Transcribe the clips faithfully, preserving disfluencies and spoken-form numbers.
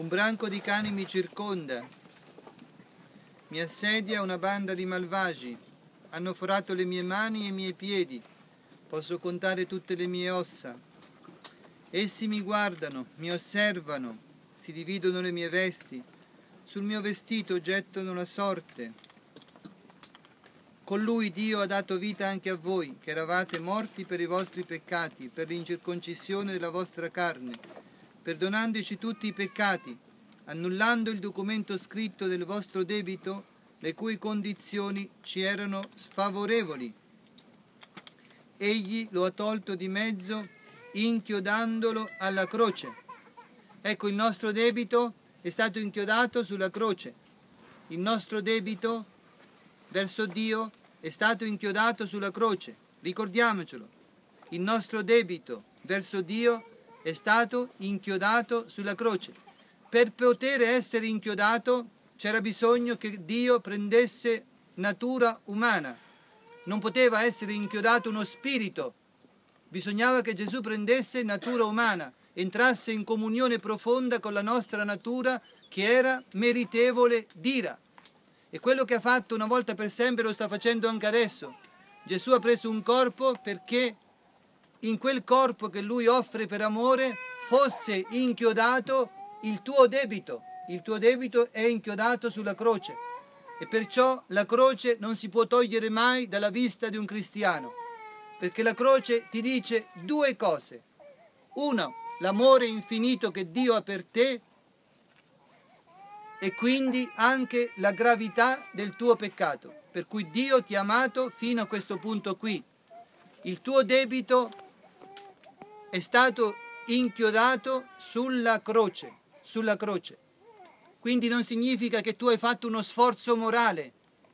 Un branco di cani mi circonda, mi assedia una banda di malvagi, hanno forato le mie mani e i miei piedi, posso contare tutte le mie ossa. Essi mi guardano, mi osservano, si dividono le mie vesti, sul mio vestito gettano la sorte. Con lui Dio ha dato vita anche a voi, che eravate morti per i vostri peccati, per l'incirconcisione della vostra carne, perdonandoci tutti i peccati, annullando il documento scritto del vostro debito, le cui condizioni ci erano sfavorevoli. Egli lo ha tolto di mezzo, inchiodandolo alla croce. Ecco, il nostro debito è stato inchiodato sulla croce. Il nostro debito verso Dio è stato inchiodato sulla croce. Ricordiamocelo. Il nostro debito verso Dio è stato inchiodato sulla croce. Per poter essere inchiodato c'era bisogno che Dio prendesse natura umana. Non poteva essere inchiodato uno spirito. Bisognava che Gesù prendesse natura umana, entrasse in comunione profonda con la nostra natura che era meritevole d'ira. E quello che ha fatto una volta per sempre lo sta facendo anche adesso. Gesù ha preso un corpo perché in quel corpo che Lui offre per amore fosse inchiodato il tuo debito. Il tuo debito è inchiodato sulla croce. E perciò la croce non si può togliere mai dalla vista di un cristiano. Perché la croce ti dice due cose. Una, l'amore infinito che Dio ha per te e quindi anche la gravità del tuo peccato. Per cui Dio ti ha amato fino a questo punto qui. Il tuo debito è stato inchiodato sulla croce, sulla croce. Quindi non significa che tu hai fatto uno sforzo morale.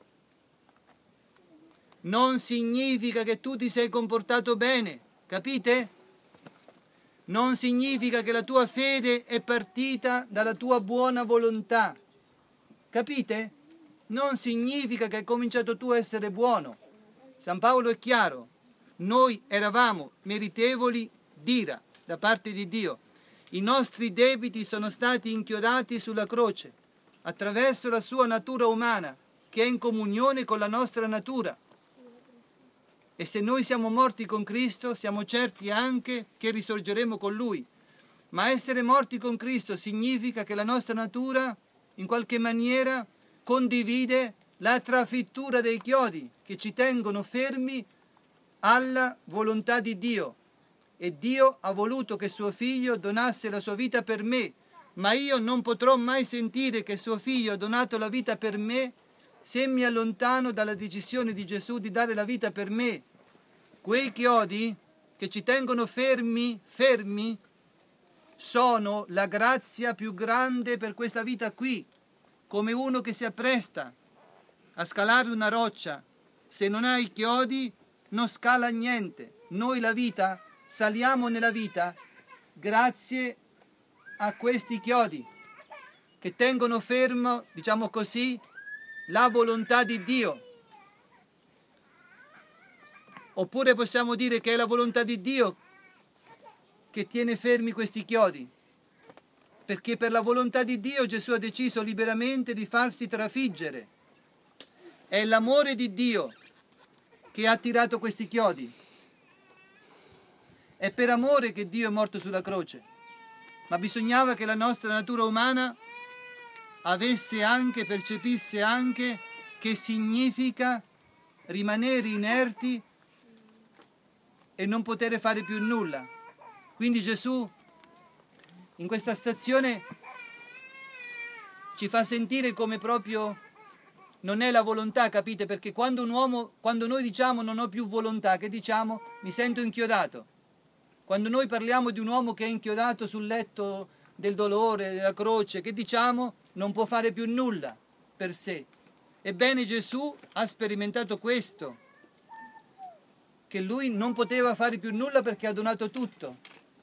Non significa che tu ti sei comportato bene, capite? Non significa che la tua fede è partita dalla tua buona volontà, capite? Non significa che hai cominciato tu a essere buono. San Paolo è chiaro, noi eravamo meritevoli d'ira da parte di Dio. I nostri debiti sono stati inchiodati sulla croce attraverso la sua natura umana che è in comunione con la nostra natura. E se noi siamo morti con Cristo, siamo certi anche che risorgeremo con Lui. Ma essere morti con Cristo significa che la nostra natura, in qualche maniera, condivide la trafittura dei chiodi che ci tengono fermi alla volontà di Dio. E Dio ha voluto che suo Figlio donasse la sua vita per me, ma io non potrò mai sentire che suo Figlio ha donato la vita per me se mi allontano dalla decisione di Gesù di dare la vita per me. Quei chiodi che ci tengono fermi, fermi, sono la grazia più grande per questa vita qui, come uno che si appresta a scalare una roccia. Se non ha i chiodi, non scala niente. Noi la vita, saliamo nella vita grazie a questi chiodi che tengono fermo, diciamo così, la volontà di Dio. Oppure possiamo dire che è la volontà di Dio che tiene fermi questi chiodi, perché per la volontà di Dio Gesù ha deciso liberamente di farsi trafiggere. È l'amore di Dio che ha tirato questi chiodi. È per amore che Dio è morto sulla croce, ma bisognava che la nostra natura umana avesse anche, percepisse anche che significa rimanere inerti e non poter fare più nulla. Quindi Gesù in questa stazione ci fa sentire come proprio non è la volontà, capite? Perché quando un uomo, quando noi diciamo non ho più volontà, che diciamo? Mi sento inchiodato. Quando noi parliamo di un uomo che è inchiodato sul letto del dolore, della croce, che diciamo? Non può fare più nulla per sé. Ebbene Gesù ha sperimentato questo, che lui non poteva fare più nulla perché ha donato tutto.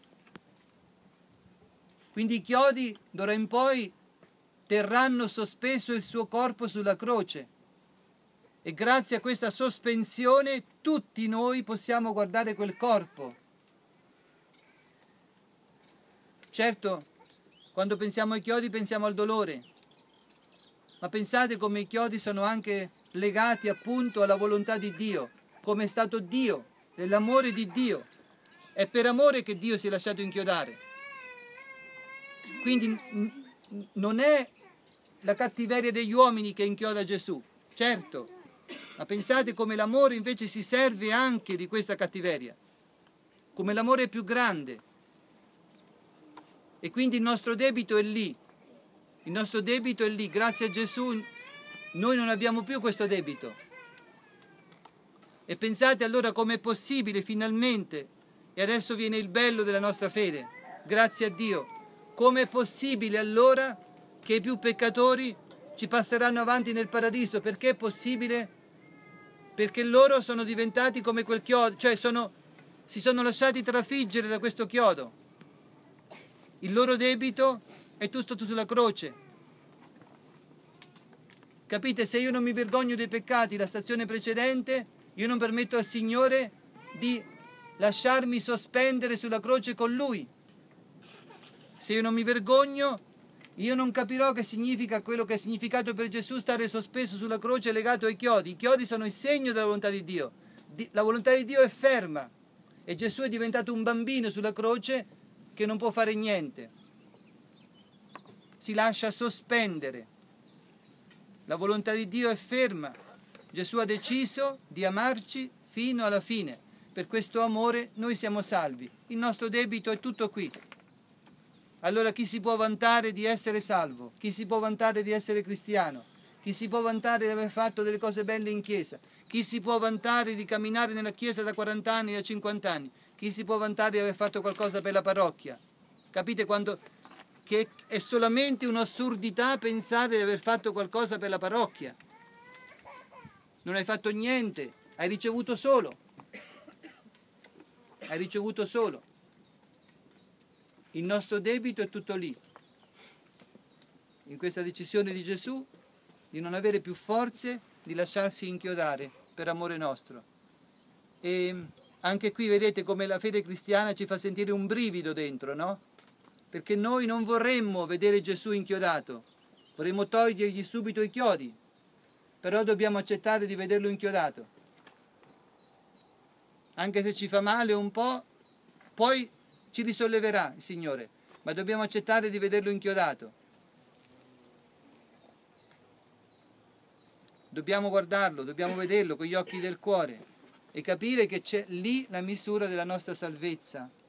Quindi i chiodi d'ora in poi terranno sospeso il suo corpo sulla croce e grazie a questa sospensione tutti noi possiamo guardare quel corpo. Certo, Quando pensiamo ai chiodi pensiamo al dolore. Ma pensate come i chiodi sono anche legati appunto alla volontà di Dio, come è stato Dio, dell'amore di Dio. È per amore che Dio si è lasciato inchiodare. Quindi non è la cattiveria degli uomini che inchioda Gesù, certo, ma pensate come l'amore invece si serve anche di questa cattiveria, come l'amore è più grande. E quindi il nostro debito è lì, il nostro debito è lì, grazie a Gesù noi non abbiamo più questo debito. E pensate allora com'è possibile finalmente, e adesso viene il bello della nostra fede, grazie a Dio, com'è possibile allora che i più peccatori ci passeranno avanti nel paradiso? Perché è possibile? Perché loro sono diventati come quel chiodo, cioè sono, si sono lasciati trafiggere da questo chiodo. Il loro debito è tutto sulla croce. Capite? Se io non mi vergogno dei peccati, la stazione precedente, io non permetto al Signore di lasciarmi sospendere sulla croce con Lui. Se io non mi vergogno, io non capirò che significa quello che è significato per Gesù stare sospeso sulla croce legato ai chiodi. I chiodi sono il segno della volontà di Dio. La volontà di Dio è ferma e Gesù è diventato un bambino sulla croce che non può fare niente. Si lascia sospendere. La volontà di Dio è ferma. Gesù ha deciso di amarci fino alla fine. Per questo amore noi siamo salvi. Il nostro debito è tutto qui. Allora chi si può vantare di essere salvo? Chi si può vantare di essere cristiano? Chi si può vantare di aver fatto delle cose belle in chiesa? Chi si può vantare di camminare nella chiesa da quaranta anni, da cinquanta anni? Chi si può vantare di aver fatto qualcosa per la parrocchia? Capite quando che è solamente un'assurdità pensare di aver fatto qualcosa per la parrocchia? Non hai fatto niente, hai ricevuto solo. Hai ricevuto solo. Il nostro debito è tutto lì, in questa decisione di Gesù di non avere più forze, di lasciarsi inchiodare per amore nostro. E anche qui vedete come la fede cristiana ci fa sentire un brivido dentro, no? Perché noi non vorremmo vedere Gesù inchiodato, vorremmo togliergli subito i chiodi, però dobbiamo accettare di vederlo inchiodato. Anche se ci fa male un po', poi ci risolleverà il Signore, ma dobbiamo accettare di vederlo inchiodato. Dobbiamo guardarlo, dobbiamo vederlo con gli occhi del cuore e capire che c'è lì la misura della nostra salvezza.